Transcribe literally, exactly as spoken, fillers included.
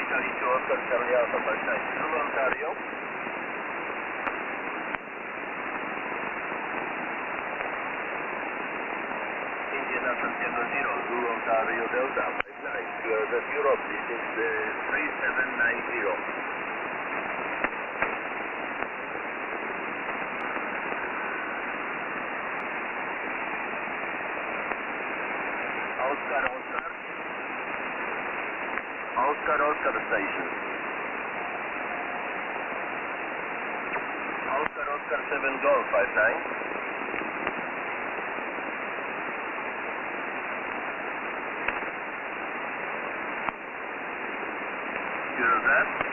Charlie two Oscar Charlie Alpha five nine. Zulu Ontario. Indian Alpha zero zero. Zulu Ontario Delta five nine. You are at Europe. This is uh, three seven nine zero. Oscar, Oscar. Oscar, Oscar station. Oscar, Oscar seven Golf five nine. You're that?